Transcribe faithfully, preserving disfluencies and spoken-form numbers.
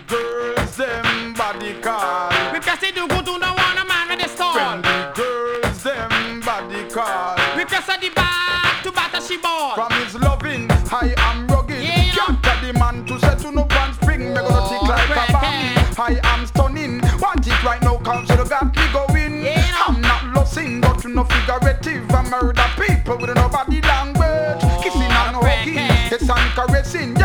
girls them body call. We press the do good to no one a man with the stall. When the girls them body call. We press the back to batter she ball. From his loving, I am rugged. Yeah. Can't tell the man to set to no one spring. Me gonna tick like a bomb. I am stunning. Want it right now, cause you got me going. Yeah. I'm not losing, but you no figurative. I murder people with no body language. Kissing and hugging, it's and caressing.